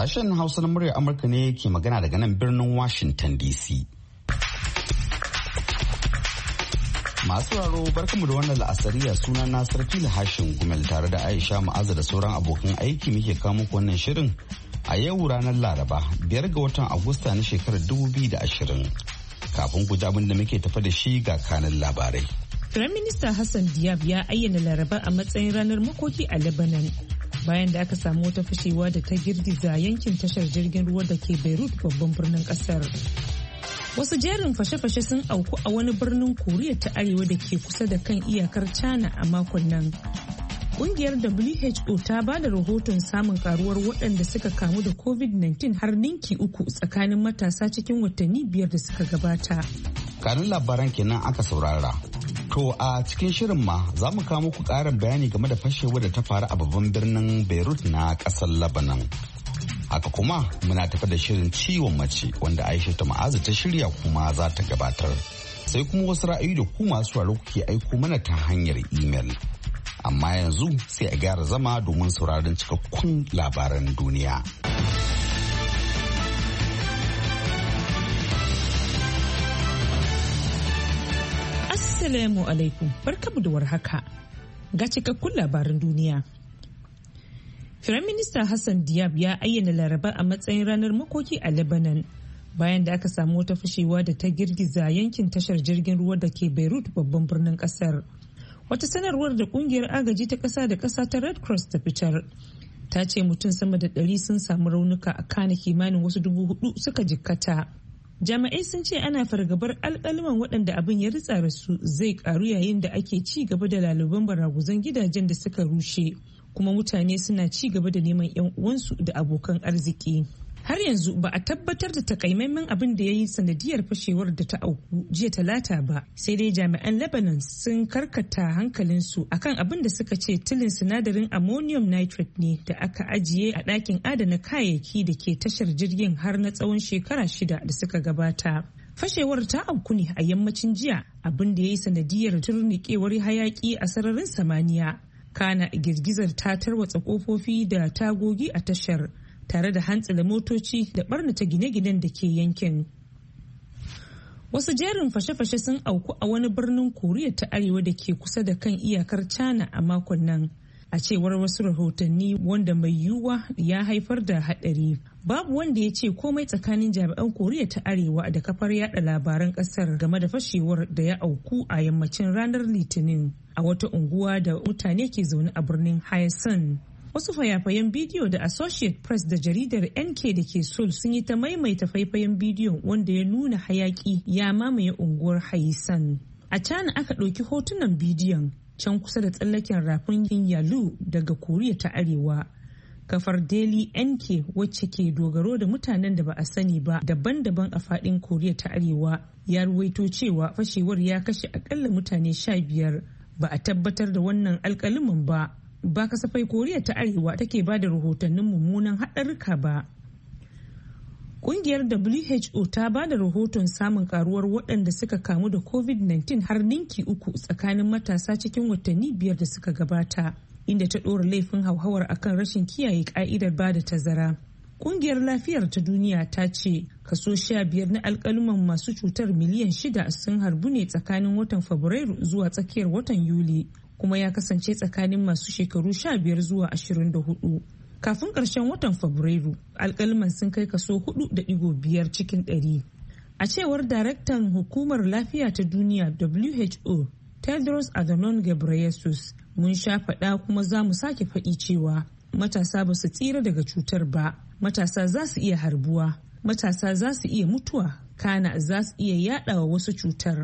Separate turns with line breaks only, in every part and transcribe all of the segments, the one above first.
Sashen Hausa na muryar Amurka ne ke magana daga nan birnin Washington DC. Masu raro barkamu da wannan la'asariya suna na Sarfila Hashin Gumel tare da Aisha Ma'aza da sauran abokan aiki muke kawo muku wannan shirin a yau ranar Laraba 5 ga watan Agusta na shekarar 2020. Kafin ku ji abin da muke tafa da shi ga kanin labarai.
Firaminista Hassan Diab ya ayyana Laraba a matsayin ranar makoki a Lebanon bayan da aka samu wata fashewa da ta girgiza yankin tashar jirgin ruwa da ke Beirut babban birnin kasar. Wasu jerin fashe-fashe sun auku a wani birnin Koriya ta Arewa da ke kusa da kan iyakar China a makon nan. Kungiyar WHO ta ba da rahoton samun karuwar waɗanda suka kamu da COVID-19 har ninki 3 tsakanin matasa cikin watanni 5 da suka gabata.
Kanun labaran kenan aka saurara. To a cikin shirin ma za mu kawo muku ƙarin bayani game da fashewa da ta faru a babban birnin Beirut na ƙasar Lebanon. Haka kuma muna tafi da shirin ciwon mace wanda Aisha ta Ma'azu ta shirya kuma za ta gabatar. Sai kuma wasu ra'ayi da ku masu sauraro kuke aiko mana ta hanyar imel. Amma yanzu sai a gyara zama domin sauraron cikakkun labaran duniya.
Assalamu alaikum, barkamu da warhaka. Ga cikakkun labaran duniya. Firaminista Hassan Diab ya ayyana Laraba a matsayin ranar makoki a Lebanon bayan da aka samu wata fashewa da ta girgiza yankin tashar jirgin ruwa da ke Beirut babban birnin kasar. Wata sanarwar da kungiyar agaji ta kasa da kasa ta Red Cross ta fitar ta ce mutum sama da 100 sun samu raunuka a kana kimanin wasu 4,000 suka jikkata. Jami'ai sun ce ana fargabar alƙaluman waɗanda abin ya ritsa da su zai karu yayin da ake ci gaba da laluban baraguzan gidajen da suka rushe. Kuma mutane suna ci gaba da neman 'yan uwansu da abokan arziki. Har yanzu ba a tabbatar da takamaiman abin da ya yi sanadiyar fashewar da ta auku jiya Talata ba, sai dai jami'an Lebanon sun karkata hankalinsu akan abin da suka ce tilin sinadarin ammonium nitrate ne da aka ajiye a ɗakin adana kayayyaki da ke tashar jirgin har na tsawon shekara 6 da suka gabata. Fashewar ta auku ne a yammacin jiya, abin da ya yi sanadiyar turnikewar hayaki a sararin samaniya. Kana girgizar ta tarwatsa kofofi da tagogi a tashar tare da hantsila motoci da barnata gine-ginen da ke yankin. Wasu jerin fashe-fashe sun auku a wani birnin Koriya ta Arewa da ke kusa da kan iyakar China a makon nan. A cewar wasu rahotanni wanda mai yiwuwa ya haifar da haɗari. Babu wanda ya ce komai tsakanin jami'an Koriya ta Arewa da kafar yada labaran ƙasar game da fashewar da ya auku a yammacin ranar Litinin a wata unguwa da mutane ke zaune a birnin Hyesan. Wasu fayafayen bidiyo da Associate Press da jaridar NK da ke Seoul sun yi ta maimaita faifayen bidiyon wanda ya nuna hayaki ya mamaye unguwar Hyesan. A China aka ɗauki hotunan bidiyon can kusa da tsallaken rafin Yalu daga Koriya ta Arewa. Kafar Daily NK wacce ke dogaro da mutanen da ba a sani ba daban-daban a faɗin Koriya ta Arewa ya ruwaito cewa fashewar ya kashe akalla mutane 15. Ba a tabbatar da wannan alƙalimin ba. Ba kasafai Koriya ta Arewa take ba da rahotannin mummunan haɗarurruka ba. Ƙungiyar WHO ta ba da rahoton samun karuwar waɗanda suka kamu da COVID-19 har ninki 3 tsakanin matasa cikin watanni 5 da suka gabata, inda ta ɗora laifin hauhawar akan rashin kiyaye ƙa'idar ba da tazara. Ƙungiyar lafiyar ta duniya ta ce kaso 15 na alƙaluman masu cutar miliyan 6 sun harbu ne tsakanin watan Fabrairu zuwa tsakiyar watan Yuli. Kuma ya kasance tsakanin masu shekaru 15 zuwa 24. Kafin ƙarshen watan Fabrairu, alƙalman sun kai kaso 4.5 cikin 100. A cewar daraktan hukumar lafiya ta duniya WHO, Tedros Adhanom Ghebreyesus, mun sha faɗa kuma za mu sake faɗi cewa matasa ba su tsira daga cutar ba, matasa za su iya harbuwa, matasa za su iya mutuwa, kana za su iya yaɗawa wasu cutar.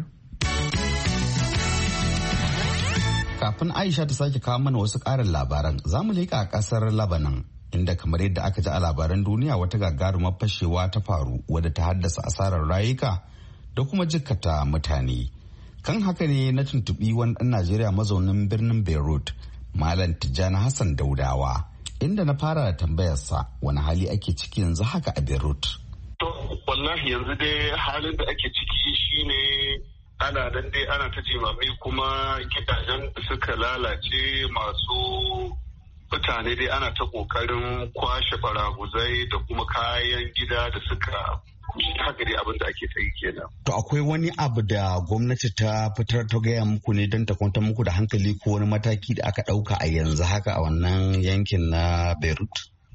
Kafin Aisha ta sake kawo mana wasu ƙarin labaran, za mu leƙa a ƙasar Lebanon, inda kamar yadda aka ji a labaran duniya wata gagarumar fashewa ta faru wadda ta haddasa asarar rayuka da kuma jikkata mutane. Kan haka ne na tuntuɓi wani ɗan Najeriya mazaunin birnin Beirut, Malam Tijjani Hassan Daudawa, inda na fara da tambayarsa wani hali ake ciki yanzu haka a Beirut.
To, wallahi yanzu dai halin da ake ciki shine ana nan dai ana ta jimami kuma gidajen da suka lalace masu mutane dai ana ta kokarin kwashe baraguzai da kuma kayan gida da suka haka dai abin da ake ta yi kenan.
To akwai wani abu da gwamnati ta fitar ta gaya muku ne don ta kwantar muku da hankali ko wani mataki da aka ɗauka a yanzu haka a wannan yankin na Beirut?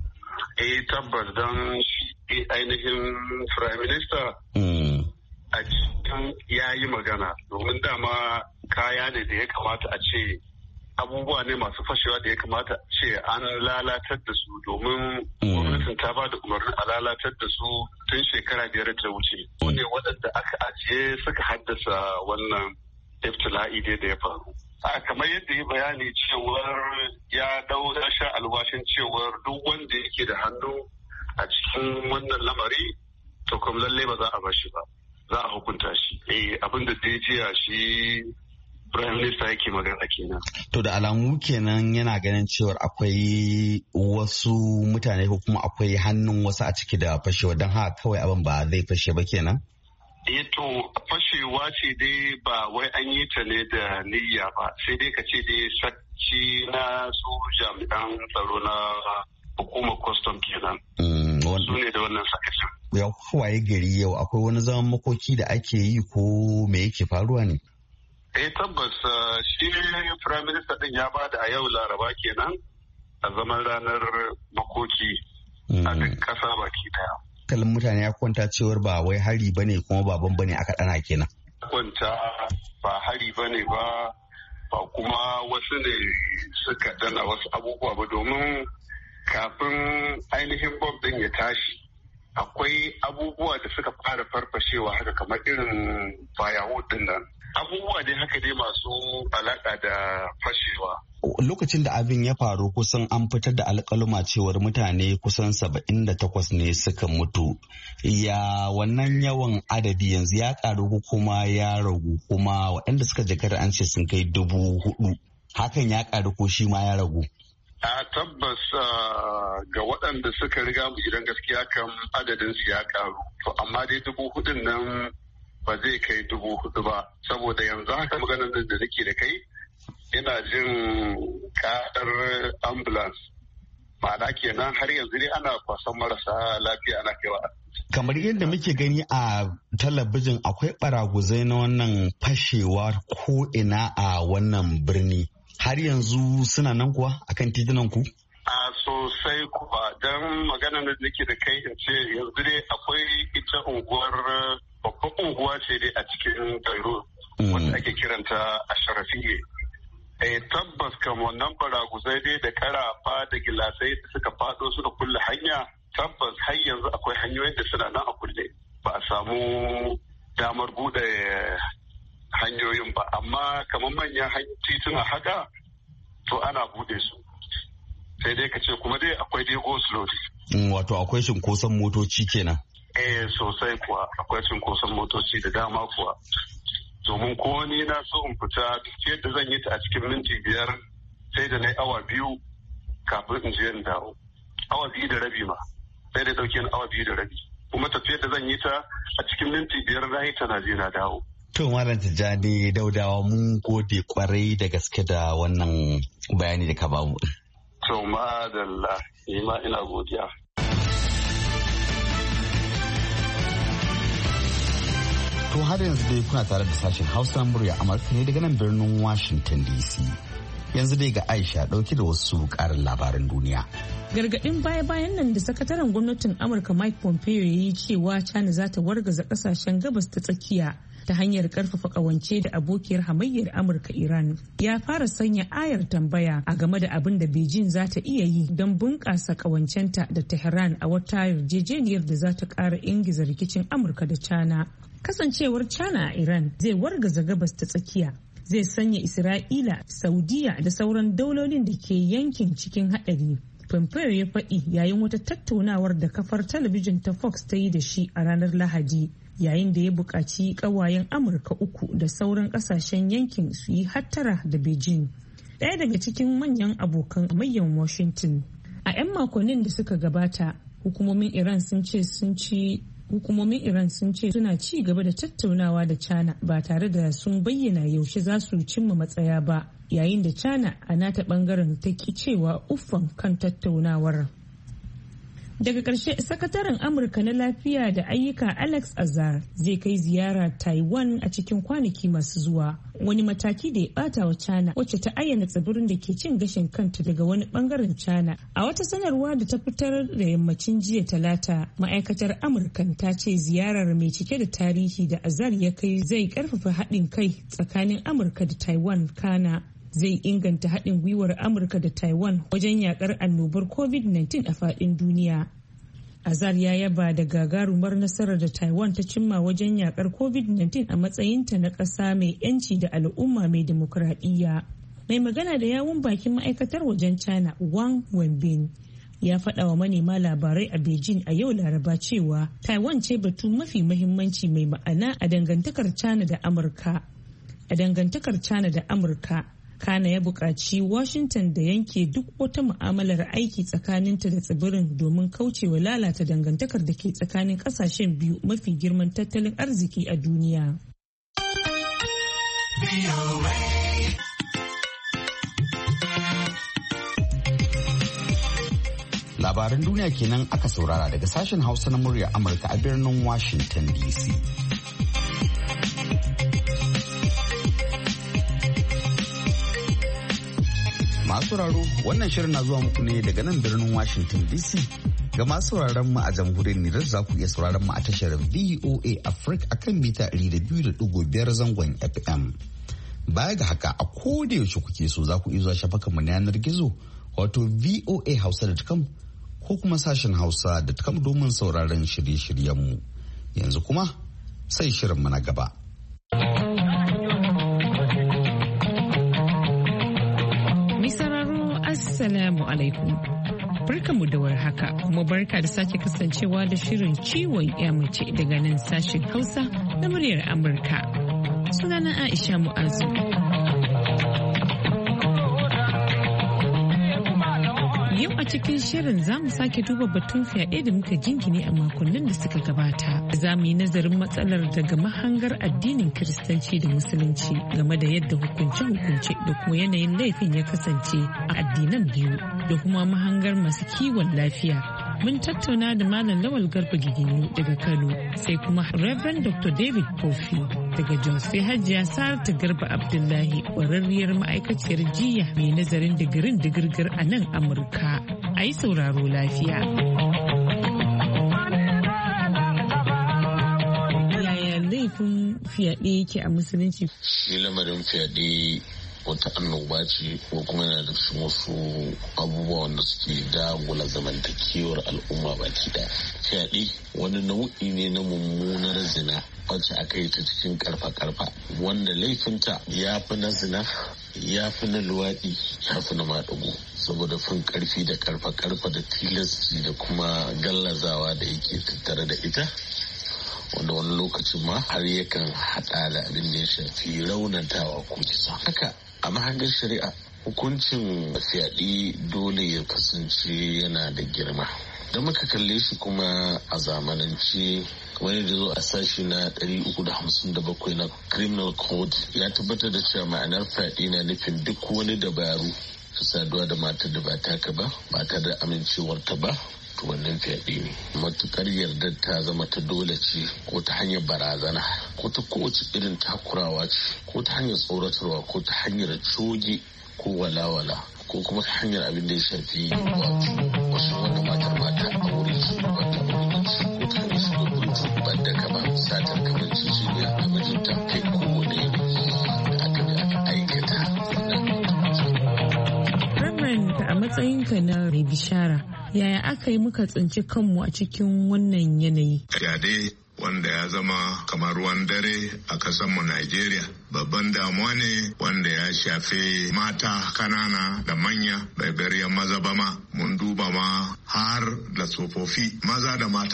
Tabbas don shi ainihin Prime Minister a cikin ya yi magana domin dama kaya ne da ya kamata a ce abubuwa ne masu fashewa da ya kamata ce an lalatar da su domin gwamnatin ta ba da umarnin a lalatar da su tun shekara 5 da wuce. Su ne waɗanda aka ajiye suka haddasa wannan iftila'i dai da ya faru. Kamar yadda ya bayani cewar ya sha alwashin cewar duk wanda yake da hannu a cikin wannan lamari to kuma lallai ba za a bar shi ba, za a hukunta shi. Abin da dai jiya shi Prime Minister yake magana kenan.
To da alamu kenan yana ganin cewar akwai wasu mutane ko kuma akwai hannun wasu a ciki da fashewa don haka kawai abin ba zai fashe ba kenan?
To fashewa ce dai ba wai an yi ta ne da niyya ba, sai dai ka ce dai sakci na su jami'an tsaro na hukumar custom kenan. Su ne da wannan sakacin.
Ya waye gari yau akwai wani zaman makoki da ake yi ko me yake faruwa ne?
Tabbas shi Prime Minister din ya bada a yau Laraba kenan a zaman ranar makoki a duk kasa baki daya.
Kalin mutane ya kwanta cewar ba wai hari bane kuma baban bane aka dana kenan.
Kwanta ba hari bane ba kuma wasu ne suka dana wasu abubuwa ba domin kafin ainihin bomb din ya tashi akwai abubuwa da suka fara farfashewa haka kamar irin firewood din nan. Abubuwa dai haka dai masu alaƙa da fashewa.
Lokacin da abin ya faru kusan an fitar da alƙaluma cewar mutane kusan 78 ne suka mutu. Ya wannan yawan adadi yanzu ya ƙaru kuma ya ragu kuma waɗanda suka jakar an ce sun kai 4,000. Hakan ya ƙaru ko shi ma ya ragu?
A tabbas ga waɗanda suka riga mu gidan gaskiya kan adadin su ya ƙaru. To amma dai 4,000 nan ba zai kai 4,000 ba saboda yanzu haka maganar nan da nake da kai ina jin kadar ambulance ma'ana kenan har yanzu dai ana kwasan marasa lafiya ana kaiwa.
Kamar yadda muke gani a talabijin akwai baraguzai na wannan fashewa ko ina a wannan birni har yanzu suna nan kuwa akan titunan ku?
A sosai kuwa don maganar da nake da kai in ce yanzu dai akwai ita unguwar babban unguwa ce dai a cikin Beirut wanda ake kiranta a Sharafiye. Tabbas kan wannan baraguzai dai da karafa da gilasai da suka fado suka kulle hanya tabbas har yanzu akwai hanyoyin da suna nan a kulle ba a samu damar bude hanyoyin ba amma kamar manyan tituna haka to ana bude su sai dai ka ce kuma dai akwai dai go slow.
Wato akwai cinkoson motoci kenan.
Sosai kuwa akwai cinkoson motoci da dama kuwa domin ko ni na so in fita yadda zan yi ta a cikin minti 5 sai da na yi awa 2 kafin in je in dawo awa 2 da rabi ma sai da dauke ni awa 2 da rabi kuma tafiyar da zan yi ta a cikin minti 5 na yi ta na je na dawo.
To Malam Tijjani Daudawa mun gode kwarai da gaske da wannan bayani da ka bamu.
To madalla ni ma ina godiya.
To har yanzu dai kuna tare da sashen Hausa murya Amurka ne daga nan birnin Washington DC. Yanzu dai ga Aisha dauke da wasu karin labaran duniya.
Gargaɗin baya-bayan nan da sakataren gwamnatin Amurka Mike Pompeo ya yi cewa China za ta wargaza ƙasashen gabas ta tsakiya ta hanyar karfafa kawance da abokiyar hamayyar Amurka Iran ya fara sanya ayar tambaya a game da abin da Beijing za ta iya yi don bunƙasa kawancenta da Tehran a wata yarjejeniyar da za ta ƙara ingiza rikicin Amurka da China. Kasancewar China a Iran zai wargaza gabas ta tsakiya, zai sanya Isra'ila, Saudiya da sauran daulolin da ke yankin cikin haɗari. Pompeo ya faɗi yayin wata tattaunawar da kafar talabijin ta Fox ta yi da shi a ranar Lahadi. Yayin da ya buƙaci ƙawayen Amurka 3 da sauran ƙasashen yankin su yi hattara da Beijing, ɗaya daga cikin manyan abokan hamayyan Washington. A 'yan makonnin da suka gabata, hukumomin Iran sun ce sun ci Hukumomin Iran sun ce suna ci gaba da tattaunawa da China ba tare da sun bayyana yaushe za su cimma matsaya ba, yayin da China a nata bangaren ta ki cewa uffan kan tattaunawar. Daga ƙarshe, sakataren Amurka na lafiya da ayyuka Alex Azar zai kai ziyara Taiwan a cikin kwanaki masu zuwa, wani mataki da ya bata wa China wacce ta ayyana tsibirin da ke cin gashin kanta daga wani bangaren China. A wata sanarwa da ta fitar da yammacin jiya Talata, ma'aikatar Amurkan ta ce ziyarar mai cike da tarihi da Azar ya kai zai karfafa haɗin kai tsakanin Amurka da Taiwan, kana zai inganta haɗin gwiwar Amurka da Taiwan wajen yakar annobar COVID-19 a faɗin duniya. Azar ya yaba da gagarumar nasarar da Taiwan ta cimma wajen yakar COVID-19 a matsayinta na ƙasa mai 'yanci da al'umma mai dimokuraɗiyya. Mai magana da yawun bakin ma'aikatar wajen China, Wang Wenbin, ya faɗa wa manema labarai a Beijing a yau Laraba cewa Taiwan ce batu mafi mahimmanci mai ma'ana a dangantakar China da Amurka. Kana ya buƙaci Washington da yanke duk wata mu'amalar aiki tsakaninta da tsibirin domin kaucewa lalata dangantakar da ke tsakanin ƙasashen biyu mafi girman tattalin arziki a duniya.
Labaran duniya kenan aka saurara daga sashen Hausa na murya Amurka a birnin Washington DC. Masu sauraro, wannan shirin na zuwa muku ne daga nan birnin Washington DC. Ga masu sauraron mu a jamhuriyar Nijar za ku iya sauraron mu a tashar VOA Africa akan mita 200.5 zangon FM. Baya ga haka, a koda yaushe kuke so za ku iya zuwa shafukan mu na yanar gizo wato voahausa.com ko kuma sashen hausa.com domin sauraron shirye-shiryen mu. Yanzu kuma sai shirin mu na gaba.
Assalamu alaikum. Barkamu da warhaka kuma barka da sake kasancewa da shirin ciwon mace daga nan sashen Hausa na muryar Amurka. Sunana Aisha Mu'azu. Yau a cikin shirin za mu sake duba batun fyaɗe da muka jingine a makonnin da suka gabata. Za mu yi nazarin matsalar daga mahangar addinin Kiristanci da Musulunci game da yadda hukunce-hukunce da kuma yanayin laifin ya kasance a addinan biyu da kuma mahangar masu kiwon lafiya. Mun tattauna da Malam Lawal Garba Giginyu daga Kano, sai kuma Reverend Dr. David Kofi daga Jos, sai Hajiya Saratu Garba Abdullahi, ƙwararriyar ma'aikaciyar jiya mai nazarin digirin digirgir a nan Amurka. A yi sauraro lafiya. Yaya laifin fyaɗe yake a Musulunci?
Shi lamarin fyaɗe wata annoba ce ko kuma yana da wasu abubuwa wanda suke dagula zamantakewar al'umma baki daya. Fyaɗe wani nau'i ne na mummunar zina wacce aka yi ta cikin karfa-karfa wanda laifinta ya fi na zina, ya fi na luwaɗi, ya fi na maɗugo saboda fin karfi da karfa-karfa da tilasti da kuma gallazawa da yake tattare da ita, wanda wani lokacin ma har yakan haɗa da abin da ya shafi raunatawa ko kisa. Haka a mahangar shari'a hukuncin fyaɗe dole ya kasance yana da girma. Da muka kalle shi kuma a zamanance kamar yadda zo a sashi na 357 na criminal code ya tabbatar da cewa ma'anar fyaɗe na nufin duk wani dabaru su saduwa da matar da ba taka ba tare da amincewarta ba, to wannan fyaɗe ne. Matukar yardar ta zama ta dole ce ko ta hanyar barazana ko ta kowace irin takurawa ce ko ta hanyar tsoratarwa ko ta hanyar coge ko walawala ko kuma ta hanyar abin da ya shafi wasu wanda matar mata a wurin su wata wurin su ko ta hanyar su gudun ban da kama satar kamar ciciya a mijinta kai kowane da aka aikata.
Reverend, a matsayinka na mai bishara, yaya aka yi muka tsinci kanmu a cikin wannan yanayi?
Fyaɗe wanda ya zama kamar ruwan dare a kasanmu Najeriya. Babban damuwa ne wanda ya shafe mata kanana da manya bai bari maza ba ma. Mun duba ma har da tsofaffi maza da mata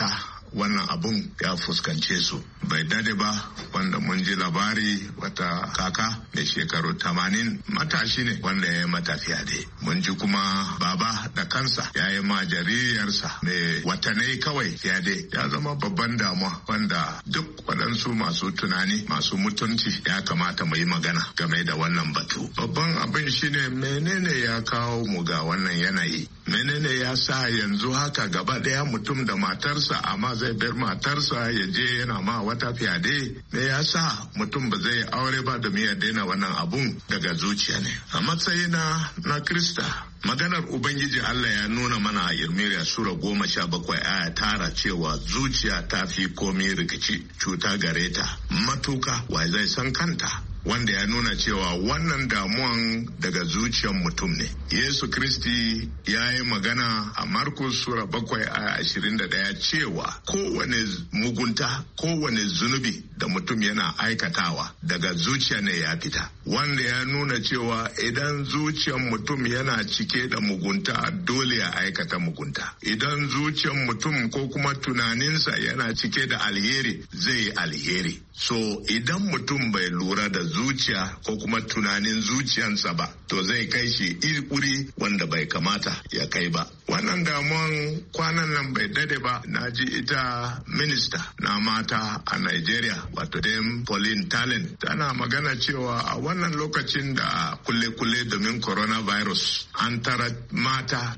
wannan abun ya fuskance su. Bai dade ba wanda mun ji labari wata kaka mai shekaru 80 matashi ne wanda ya yi mata fyaɗe. Mun ji kuma baba da kansa ya yi ma jaririyarsa mai watanni kawai fyaɗe. Ya zama babban damuwa wanda duk waɗansu masu tunani masu mutunci ya kamata mu yi magana game da wannan batu. Babban abin shine menene ya kawo mu ga wannan yanayi? Menene ya sa yanzu haka gaba ɗaya mutum da matarsa amma zai bar matarsa ya je yana ma wata fyaɗe? Me ya sa mutum ba zai aure ba domin ya daina wannan abun daga zuciya ne? A matsayina na Krista, maganar Ubangiji Allah ya nuna mana a Irmiriya Sura 17 aya 9 cewa zuciya ta fi komai rikici, cuta gare ta matuka, wa zai san kanta? Wanda ya nuna cewa wannan damuwan daga zuciyar mutum ne. Yesu Kristi ya yi magana a Markus Sura 7:21 cewa kowane mugunta, kowane zunubi da mutum yana aikatawa daga zuciya ne ya fita. Wanda ya nuna cewa idan zuciyar mutum yana cike da mugunta dole ya aikata mugunta. Idan zuciyar mutum ko kuma tunaninsa yana cike da alheri zai yi alheri. So idan mutum bai lura da zuciya ko kuma tunanin zuciyansa ba, to zai kai shi wuri wanda bai kamata ya kai ba. Wannan damuwan kwanan nan bai dade ba, na ji ita minista na mata a Nigeria, wato Dame Pauline Tallen, tana magana cewa a wannan lokacin da kulle-kulle domin coronavirus an tara mata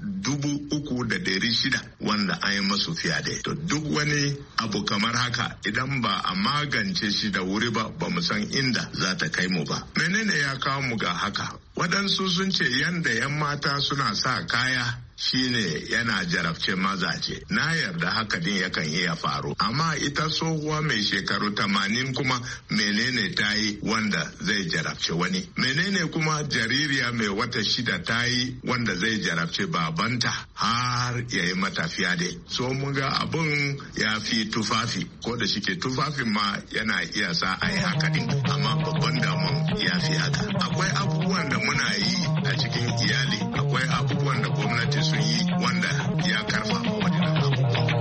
3,600 wanda an yi masu fyaɗe. To duk wani abu kamar haka idan ba a magance shi da wuri ba, ba mu san inda za ta kai mu ba. Menene ya kawo mu ga haka? Waɗansu sun ce yanda 'yan mata suna sa kaya shine yana jarabce mazaje. Na yarda haka din yakan iya faru, amma ita tsohuwa mai shekaru 80 kuma menene ta yi wanda zai jarabce wani? Menene kuma jaririya mai wata 6 ta yi wanda zai jarabce babanta har ya yi mata fyaɗe? So mun ga abun ya fi tufafi, ko da shike tufafin ma yana iya sa a yi haka din, amma babban damun ya fi haka. Akwai abubuwan da muna yi a cikin iyali, akwai abubuwan da gwamnati sun yi wanda ya karfafa waɗannan abubuwa.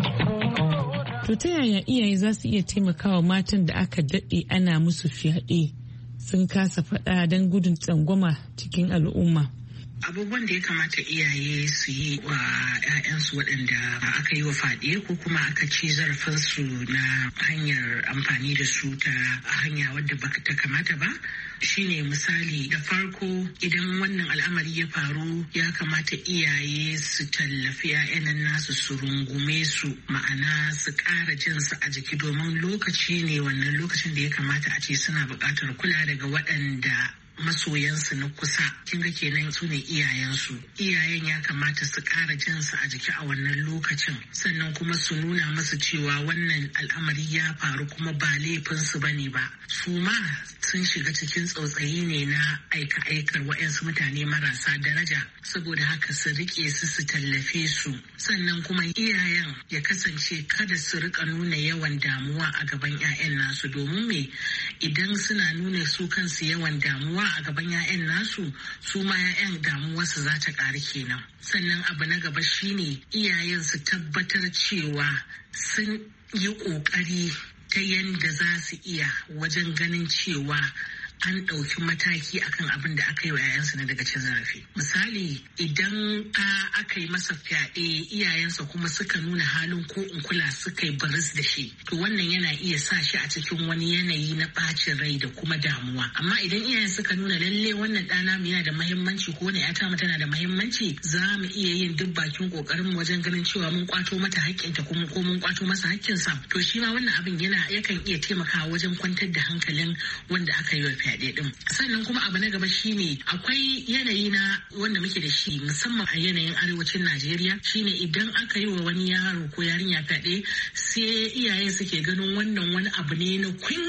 To ta yaya iyaye za su iya taimakawa matan da aka daɗe ana musu fyaɗe sun kasa faɗa don gudun tsangwama cikin al'umma?
Abubuwan da ya kamata iyaye su yi wa 'ya'yansu waɗanda aka yi wa fyaɗe ko kuma aka ci zarafinsu na hanyar amfani da su ta hanya wadda ba ta kamata ba, shine misali da farko idan wannan al'amari ya faru ya kamata iyaye su tallafi 'ya'yan nasu su rungume su, ma'ana su ƙara jinsu a jiki, domin lokaci ne wannan lokacin da ya kamata a ce suna buƙatar kula daga waɗanda masoyansu na kusa. Kin ga kenan su ne iyayensu. Iyayen ya kamata su ƙara jinsu a jiki a wannan lokacin, sannan kuma su nuna musu cewa wannan al'amari ya faru kuma ba laifinsu bane ba. Su ma sun shiga cikin tsautsayi ne na aika-aikar wa'yansu mutane marasa daraja, saboda haka su riƙe su tallafe su. Sannan kuma iyayen ya kasance kada su rika nuna yawan damuwa a gaban 'ya'yan nasu, domin me idan suna nuna su kansu yawan damuwa a gaban 'ya'yan nasu, su ma 'ya'yan damuwarsu za ta ƙaru kenan. Sannan abu na gaba shine iyayen su tabbatar cewa sun yi ƙoƙari ta yanda za su iya wajen ganin cewa an ɗauki mataki akan abin da aka yi wa 'ya'yansa na daga cin zarafi. Misali, idan aka yi masa fyaɗe iyayensa kuma suka nuna halin ko in kula suka yi baris da shi, to wannan yana iya sa shi a cikin wani yanayi na ɓacin rai da kuma damuwa. Amma idan iyayen suka nuna lalle wannan ɗana mu yana da mahimmanci ko wani 'yata mu tana da mahimmanci, za mu iya yin duk bakin ƙoƙarin mu wajen ganin cewa mun kwato mata haƙƙinta ko mun kwato masa haƙƙinsa. To shi ma wannan abin yakan iya taimakawa wajen kwantar da hankalin wanda aka yi wa fyaɗe din. Sannan kuma abu na gaba shine akwai yanayi na wanda muke da shi musamman a yanayin arewacin Najeriya, shine idan aka yi wa wani yaro ko yarinya fyaɗe sai iyaye suke ganin wannan wani abu ne na kunya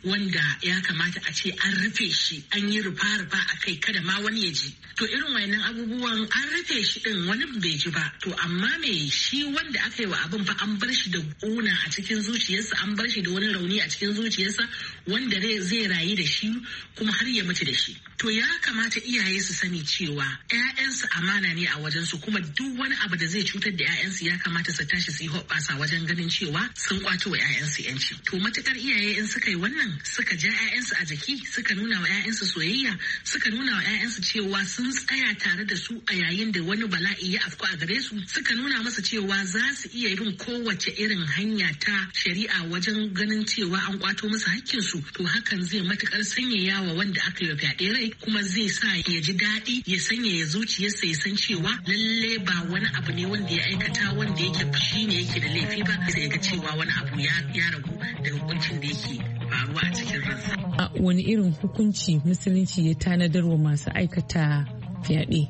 wanda ya kamata a ce an rufe shi, an yi rufa-rufa a kai kada ma wani ya ji. To irin wayannan abubuwan an rufe shi din wani bai ji ba. To amma me shi wanda aka yi wa abin fa an bar shi da ƙuna a cikin zuciyarsa, an bar shi da wani rauni a cikin zuciyarsa wanda zai rayu da shi kuma har ya mutu da shi. To ya kamata iyaye su sani cewa 'ya'yansu amana ne a wajensu, kuma duk wani abu da zai cutar da 'ya'yansu ya kamata su tashi su yi hoɓɓasa wajen ganin cewa sun kwato wa 'ya'yansu 'yanci. To matukar iyaye in suka yi wannan, suka ja 'ya'yansu a jiki, suka nuna wa 'ya'yansu soyayya, suka nuna wa 'ya'yansu cewa sun tsaya tare da su a yayin da wani bala'i ya afku a gare su, suka nuna masa cewa za su iya yin kowace irin hanya ta shari'a wajen ganin cewa an kwato musu hakkinsu, to hakan zai matukar sanyaya wa wanda aka yi fyaɗe rai, kuma zai sa ya ji daɗi, ya sanyaya zuciyarsa, ya san cewa lalle ba wani abu ne wanda ya aikata wanda yake shi ne yake da laifi ba, sai ga cewa wani abu ya ragu daga hukuncin da yake faruwa a cikin ransa.
Wani irin hukunci musulunci ya tanadar wa masu aikata fyaɗe?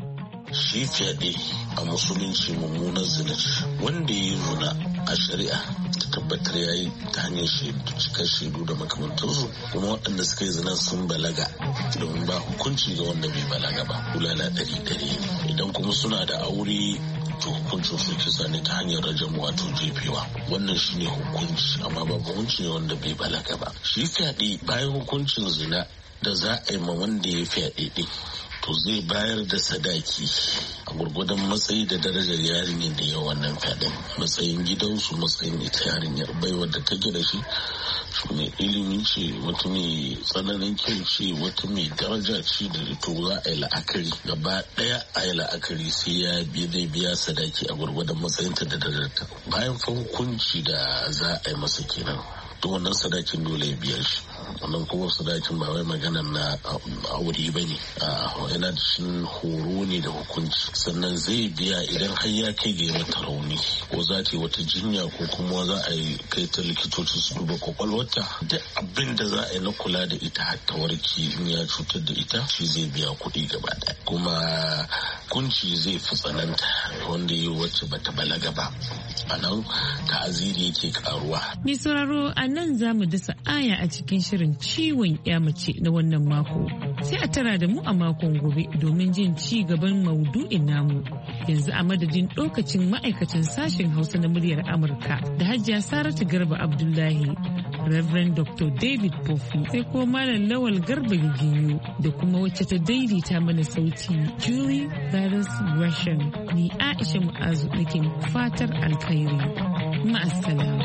Shi fyaɗe a musulunci mummunan zina wanda ya yi zina a shari'a ta tabbatar ya yi ta hanyar cikar shaidu da makamantarsu, kuma waɗanda suka yi zina sun balaga, domin ba hukunci ga wanda bai balaga ba, bulala 100 ne. Idan kuma suna da aure to hukuncin su kisa ne ta hanyar rajam wato jefewa. Wannan shine hukunci, amma ba hukunci ne wanda bai balaga ba. Shi fyaɗe bayan hukuncin zina da za a yi ma wanda ya fyaɗe ɗin, to zai bayar da sadaki a gurgudan matsayi da darajar yarinyar da yawa wannan fyaɗen, matsayin gidansu, matsayin ita yarinyar baiwar da ta gida shi mai ilimi ce, wata mai tsananin kyau ce, wata mai daraja ce, da to za a yi la'akari gaba ɗaya, a yi la'akari sai ya biya sadaki a gurgudan matsayinta da darajarta. Bayan fa hukunci da za a yi masa kenan, to wannan sadakin dole ya biya shi. Wannan kuma sadakin ba wai magana na aure ba ne, yana da shin horo ne da hukunci. Sannan zai biya idan har ya kai ga mata rauni, ko za ta yi wata jinya, ko kuma za a yi kai ta likitoci su duba kwakwalwata, da abin da za a yi na kula da ita har ta warke in ya cutar da ita, shi zai biya kuɗi gaba ɗaya. Kuma kunci zai fi tsananta wanda yi wacce bata balaga ba, a nan ta'aziri yake karuwa.
Mai sauraro, a nan za mu dasa aya a cikin shirin ciwon ya mace na wannan mako. Sai a tara da mu a makon gobe domin jin ci gaban maudu'in namu. Yanzu a madadin lokacin ma'aikacin sashen Hausa na muryar Amurka da Hajiya Saratu Garba Abdullahi, Reverend Dr. David Bofi, sai ko Malam Lawal Garba Gigiyo, da kuma wacce ta daidaita mana sauti Julie Varus Gresham. Ni Aisha Mu'azu nake fatar alkhairi. Ma'assalam.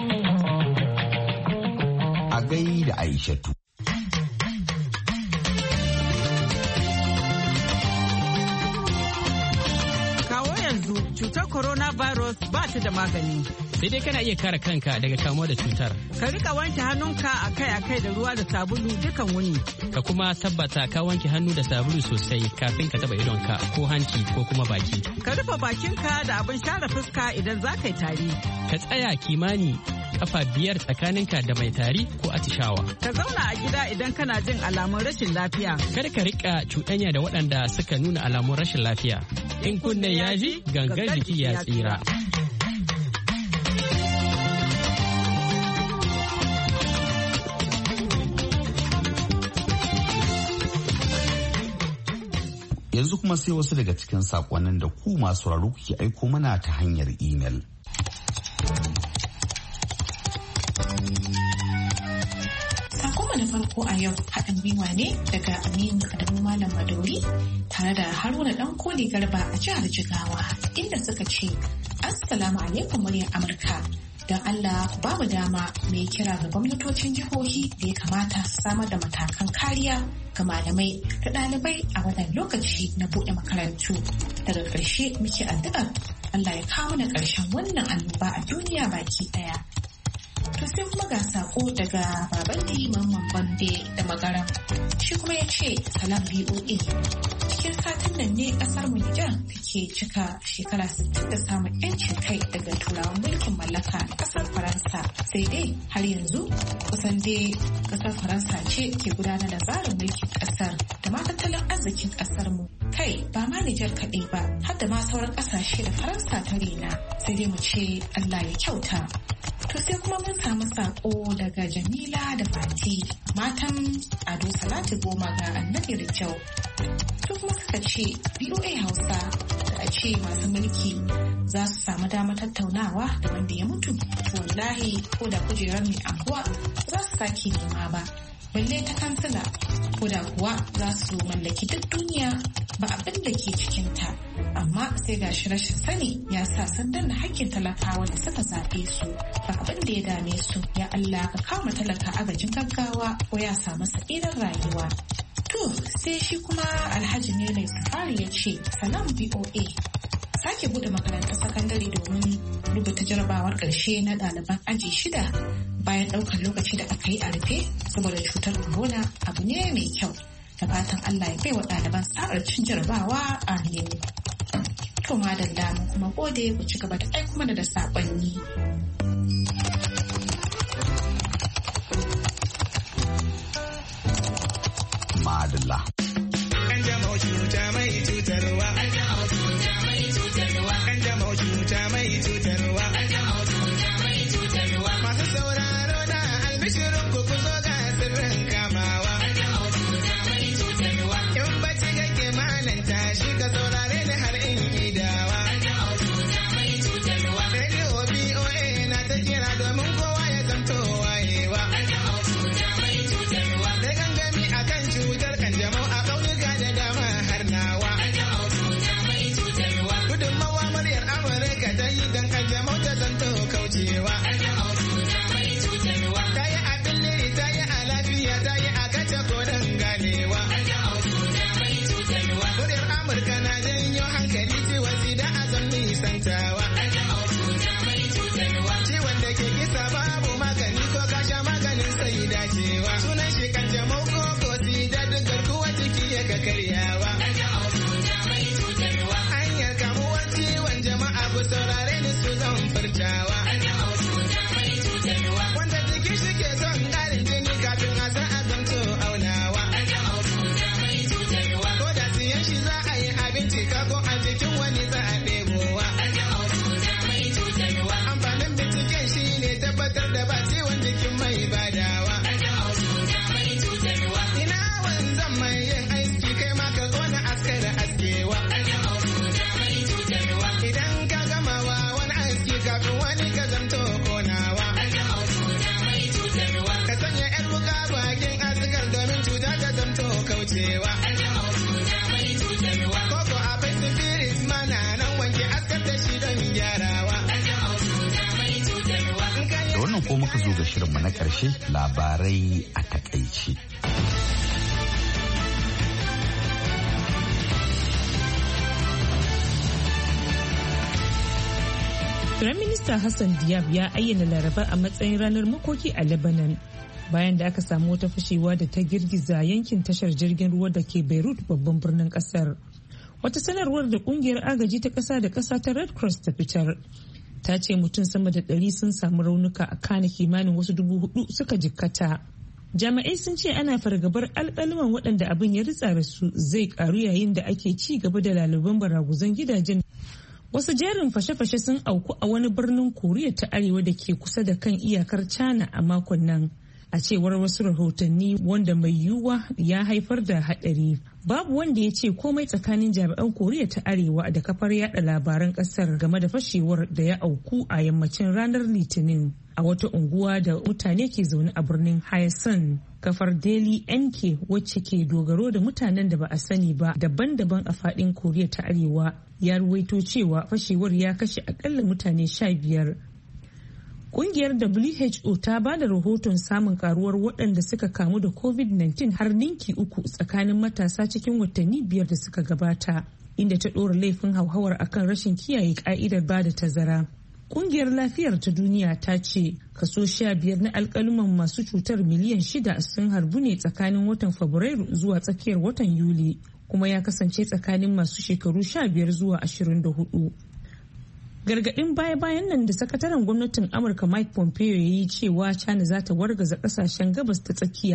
A gai da Aishatu.
Kawo yanzu cutar coronavirus ba ta da magani.
Sai dai kana iya kare kanka daga kamuwa da cutar.
Ka rika wanke hannunka akai-akai da ruwa da sabulu dukan wuni.
Ka kuma tabbata ka wanke hannu da sabulu sosai kafin ka taba idonka ko hanci ko kuma baki.
Ka rufe bakinka da abin share fuska idan za ka yi tari.
Ka tsaya kimani kafa 5 tsakaninka da mai tari ko atishawa.
Ka zauna a gida idan kana jin alamun rashin lafiya.
Kar ka rika cuɗanya da waɗanda suka nuna alamun rashin lafiya. In kunne ya ji, gangar jiki ya tsira.
Yanzu kuma sai wasu daga cikin sakonnin da ku masu sauraro kuke aiko mana ta hanyar imel.
Da farko a yau haɗin gwiwa ne daga Aminu Adamu Malam Madori tare da Haruna Dan Koli Garba a jihar Jigawa, inda suka ce Assalamu alaikum muryar Amurka. Don Allah ku ba mu dama mai kira ga gwamnatocin jihohi da ya kamata su samar da matakan kariya ga malamai da ɗalibai a wannan lokaci na buɗe makarantu. Daga ƙarshe muke addu'ar Allah ya kawo mana ƙarshen wannan annoba a duniya baki ɗaya. To sai kuma ga sako daga Babandi Mamman Bande da Magaran. Shi kuma ya ce salam BOA. Cikin satin nan ne kasar mu Nijar take cika shekara 60 da samun 'yancin kai daga turawan mulkin mallaka na kasar Faransa. Sai dai har yanzu kusan dai kasar Faransa ce ke gudanar da tsarin mulkin kasar da ma tattalin arzikin kasar mu. Kai ba ma Nijar kaɗai ba, har da ma sauran ƙasashe da Faransa ta rena. Sai dai mu ce Allah ya kyauta. To sai kuma mun samu sako daga Jamila da Fati matan Ado Salatu Goma ga Annabi Rijau. To kuma suka ce BOA Hausa da a ce masu mulki za su samu damar tattaunawa da wanda ya mutu. Wallahi ko da kujerar mai anguwa za su sake nema ba. Balle ta kansila ko da kuwa za su mallaki duk duniya ba abin da ke cikinta. Amma sai ga shi rashin sani ya sa sun danna hakkin talakawa da suka zaɓe su ba abin da ya dame su. Ya Allah ka kama talaka agajin gaggawa ko ya samu sa'irar rayuwa. To sai shi kuma Alhaji ne mai safari ya ce salam BOA sake bude makarantar sakandare domin rubuta jarabawar ƙarshe na ɗaliban aji 6 bayan ɗaukar lokaci da aka yi a rufe saboda cutar corona abu ne mai kyau. Da fatan Allah ya bai wa ɗaliban sa'ar cin jarabawa a nemi. To madalla mu kuma gode ku ci gaba da aiko mana da saƙonni.
Madalla.
Kanjamau cuta mai cutarwa. Kanjamau cuta mai cutarwa. Kanjamau cuta mai cutarwa. Kanjamau cuta mai cutarwa. Masu sauraro na albishirin ku zo ga sirrin kamawa. Kanjamau cuta mai cutarwa. In bacci kake malanta shi ka saurare ni har in idawa. Kanjamau cuta mai cutarwa. Radio BOA na ta kira domin kowa ya zamto wayewa. Kanjamau cuta mai cutarwa. Da gangami akan cutar kanjamau a ƙauyuka da dama har nawa. Gudunmawa muryar Amurka ta yi don kanjamau ta zanto kaucewa. Ta yi a billiri, ta yi a lafiya, ta yi a kace koren ganewa. Muryar Amurka na janyo hankali ciwon sida a zan nisantawa. Ciwon da ke kisa babu magani ko kasha maganin sai dacewa. Sunan shi kanjamau ko sida duk garkuwa ciki ya ka karyawa. Hanyar kamuwar ciwon jama'a ku saurare ni su zan furtawa. Wanda jiki shi ke son ƙarin jini kafin a san azamto aunawa. Ko da siyan shi za a yi abinci kako a jikin wani za a ɗebowa. Amfanin binciken shi ne tabbatar da ba ciwon jikin mai badawa. Ina wanzan mai yin aiki kai ma ka zo na askara askewa. Idan ka gamawa wani aiki kafin wani ka zamto konawa. Ka sanya 'yar wuka bakin asikar domin cuta ta zamto kaucewa. Koko akwai spirit mana nan wanke askar da shi don gyarawa.
Da wannan ko muka zo ga shirinmu na ƙarshe labarai a takaici.
Firaminista Hassan Diab ya ayyana Laraba a matsayin ranar makoki a Lebanon bayan da aka samu wata fashewa da ta girgiza yankin tashar jirgin ruwa da ke Beirut babban birnin kasar. Wata sanarwar da kungiyar agaji ta kasa da kasa ta Red Cross ta fitar ta ce mutum sama da 100 sun samu raunuka a kana kimanin wasu 4,000 suka jikkata. Jami'ai sun ce ana fargabar alƙaluman waɗanda abin ya ritsa da su zai karu yayin da ake ci gaba da laluban baraguzan gidajen. Wasu jerin fashe-fashe sun auku a wani birnin Koriya ta Arewa da ke kusa da kan iyakar China a makon nan. A cewar wasu rahotanni wanda mai yiwuwa ya haifar da haɗari. Babu wanda ya ce komai tsakanin jami'an Koriya ta Arewa da kafar yada labaran ƙasar game da fashewar da ya auku a yammacin ranar Litinin a wata unguwa da mutane ke zaune a birnin Hyesan. Kafar Daily NK wacce ke dogaro da mutanen da ba a sani ba daban-daban a faɗin Koriya ta Arewa ya ruwaito cewa fashewar ya kashe akalla mutane 15. Kungiyar WHO ta ba da rahoton samun karuwar waɗanda suka kamu da COVID-19 har ninki 3 tsakanin matasa cikin watanni 5 da suka gabata, inda ta ɗora laifin hauhawar akan rashin kiyaye ka'idar ba da tazara. Kungiyar lafiyar ta duniya ta ce kaso 15 na alƙaluman masu cutar miliyan 6 sun harbu ne tsakanin watan Fabrairu zuwa tsakiyar watan Yuli, kuma ya kasance tsakanin masu shekaru 15 zuwa 24. Gargaɗin baya-bayan nan da sakataren gwamnatin Amurka Mike Pompeo ya yi cewa China za ta wargaza ƙasashen gabas ta tsakiya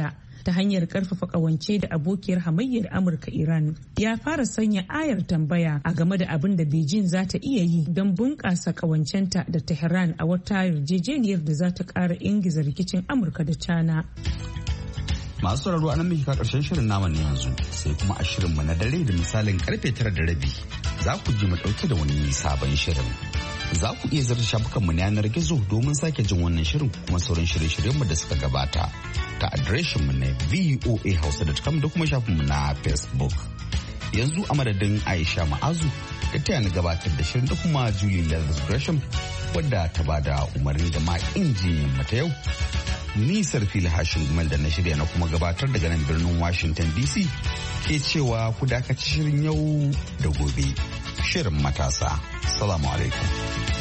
ta hanyar karfafa kawance da abokiyar hamayyar Amurka Iran. Ya fara sanya ayar tambaya a game da abin da Beijing za ta iya yi don bunƙasa kawancenta da Tehran a wata yarjejeniyar da za ta ƙara ingiza rikicin Amurka da China.
Masu sauraro a nan muke karshen shirin naman ne yanzu sai kuma a shirinmu na dare da misalin karfe 9:30 za ku ji mu dauke da wani sabon shirin. Za ku iya zarta shafukanmu na yanar gizo domin sake jin wannan shirin kuma sauran shirye-shiryenmu da suka gabata ta adireshinmu na voahausa.com da kuma shafinmu na Facebook. Yanzu a madadin Aisha Ma'azu da ta yana gabatar da shirin da kuma Julie Leathers Gresham wadda ta bada umarni da ma injiniyan mata yau. Nisar fili hashin gumal da na shirya na kuma gabatar daga nan birnin Washington DC ke cewa ku dakaci shirin yau da gobe. Shirin matasa. Salamu alaikum.